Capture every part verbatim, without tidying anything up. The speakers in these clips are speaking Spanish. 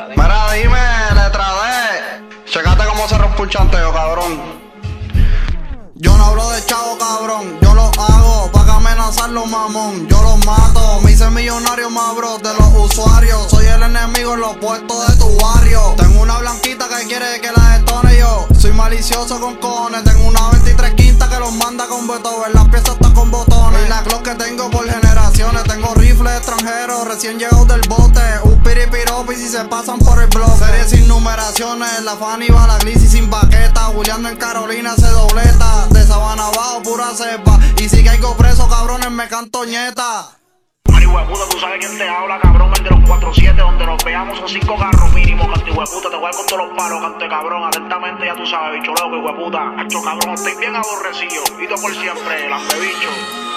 Mira, dime, letra D. Checate cómo se rompe un chanteo, cabrón. Yo no hablo de chavo, cabrón. Yo lo hago para amenazarlo, mamón. Yo los mato. Me hice millonario, más bro, de los usuarios. Soy el enemigo en los puestos de tu barrio. Tengo una blanquita que quiere que la detone yo. Soy malicioso con cojones. Tengo una veintitrés quinta que los manda con Beethoven. Las piezas están con botones. Y la Glock que tengo por generaciones. Tengo rifles extranjeros recién llegados del bote. Un piripiropi si se pasan por el bloque. Series sin numeraciones. La Fanny va la Glissy sin baqueta. Juliando en Carolina se dobleta. De Sabana abajo pura cepa. Y si caigo preso, cabrones, me canto ñeta. Hueputa, tú sabes quién te habla, cabrón, el de los cuatro siete, donde nos veamos son cinco carros mínimo, cante hueputa, te voy a dar con todos los palos, cante cabrón, atentamente ya tú sabes, bicho loco y hueputa, hacho cabrón, estoy bien aborrecido, y tú por siempre, lambe bicho.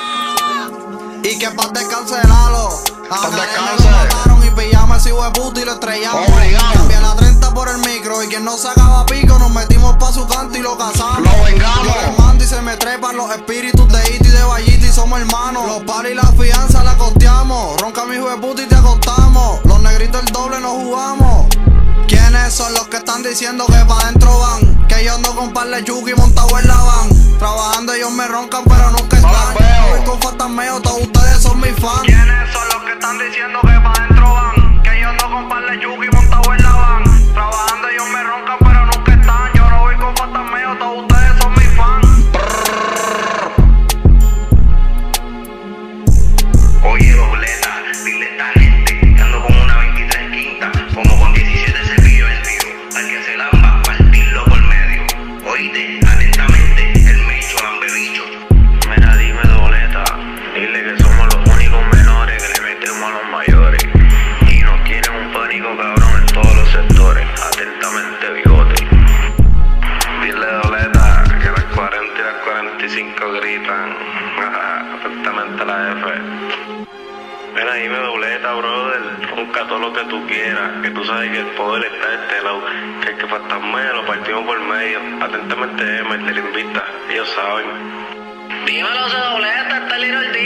Y que paz descanse Lalo, a descanse. me lo mataron y pillamos ese hueputa y lo estrellamos. Obligado. Cambié la treinta por el micro y quien no sacaba pico, nos metimos pa' su canto y lo cazamos. Lo vengamos. Yo les mando y se me trepan los espíritus de Ito y de Vallito y somos hermanos. Los palos y la fianza la costeamos, ronca mi hueputa y te acostamos. Los negritos el doble no jugamos. ¿Quiénes son los que están diciendo que pa' dentro van? Que yo ando con par de yuki montado en la van. Trabajando ellos me roncan pero nunca No están. las veo. Voy con fantasmeo, todos ustedes son mis fans. ¿Quiénes son los que están diciendo que pa' dentro van? Que yo ando con par de yuki montado en la van. Trabajando ellos me roncan pero nunca están. Yo no voy con fantasmeo, todos ustedes son mis fans. Oye, dobleta, dile a esta gente que ando con una veintitrés quinta, como con diecisiete cepillos en vivo, al que se lamba, partirlo por medio. Oíste, atentamente, el mecho lambe bicho. Mira, dime, dobleta, dile que somos los únicos menores que le metemos a los mayores. Y nos quieren un pánico cabrón en todos los sectores. Atentamente, bigote. Dile, dobleta, que las cuarenta y las cuarenta y cinco gritan. Atentamente la F. Mira, dime, dobleta, brother, busca todo lo que tú quieras, que tú sabes que el poder está de este lado, que el que fantasmea lo partimos por medio. Atentamente, M, el de la invita, ellos saben. Dímelo, dobleta, está el